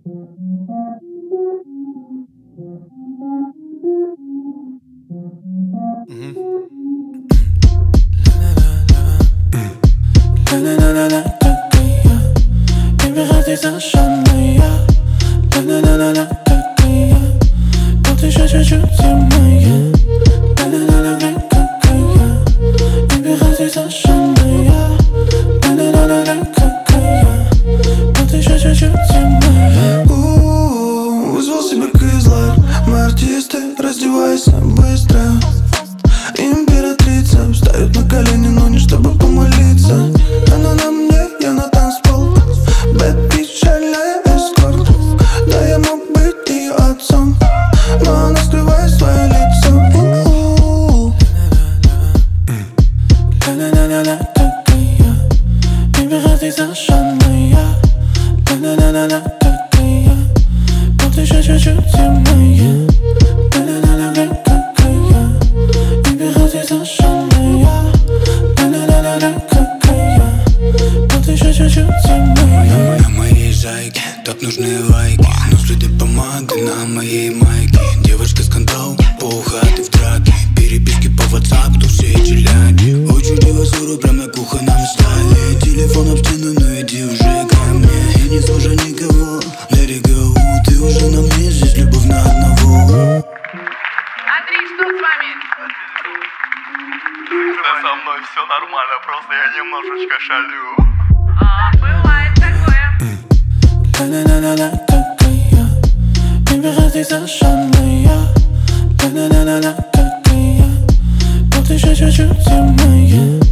Baby, ты зажженная. Ла-ла-ла-ла-ла, какая. Вот еще чуть-чуть и моя. Ла-ла-ла-ла, какая. Baby, ты зажженная. Ла-ла-ла-ла, какая. Вот еще чуть-чуть и моя. Вызвал себе кызлар. Мы артисты, раздевайся быстро. Императрица встает на колени, но не чтобы помолиться. Она на мне, я на танцпол. Бэд бич, шальная эскорт. Да, я мог быть ее отцом, но она скрывает свое лицо. Ла-ла-ла-ла, какая. Baby, ты зажженная. Ла-ла-ла-ла, какая. Вот еще чуть-чуть и моя. Ла-ла-ла-ла, какая. Baby, ты зажженная. Ла-ла-ла-ла, какая. Вот еще чуть-чуть и моя. На моей зайке так нужны лайки, но следы помады на моей майке. Девочка скандал, полхаты в драке. Переписки по WhatsApp, тут все эти ляги. Очень дивозору прям на кухонном столе. Телефон об стену, ну иди уже ко мне. Я не слышу никого, let it go. Ты уже на мне, здесь любовь на одного. Андрей, что с вами? Да со мной все нормально, просто я немножечко шалю. Бывает такое. Ла-ла-ла-ла, какая. Baby, ты зажженная. Ла-ла-ла-ла, какая. Вот еще чуть-чуть и моя.